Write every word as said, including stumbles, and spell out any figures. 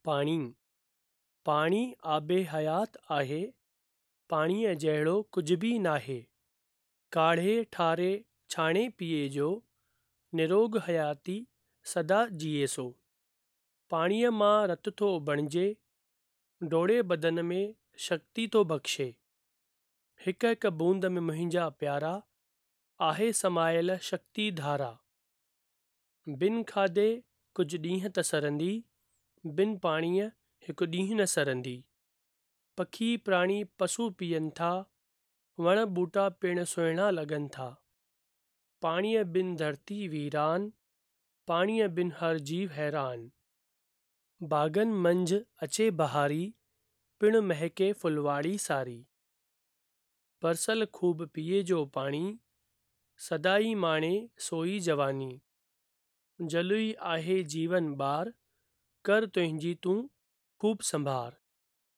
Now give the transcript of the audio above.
पाणी पाणी आबे हयात आहे। पाणीअ जहिड़ो कुझु बि नाहे। काढ़े ठारे छाणे पीए जो निरोग हयाती सदा जिए सो। पाणीअ मां रत थो बणिजे डोड़े बदन में शक्ति थो बख़्शे। हिक हिक बूंद में मुंहिंजा प्यारा आहे समायल शक्ति धारा। बिन खाधे कुझु ॾींहं त सरंदी, बिन पाणीअ हिकु ॾींहुं न सरंदी। पखी प्राणी पशु पीअनि था, वण ॿूटा पिण सुहिणा लॻनि था। पाणीअ बिन धरती वीरान, पाणीअ बिन हर जीव हैरान। बाग़नि मंझि अचे बहारी, पिण महके फुलवाड़ी सारी। बरसल खूब पीए जो पाणी, सदाई माणे सोई जवानी। जल ई आहे जीवन ॿार, कर तुंहिंजी तूं खूब संभार।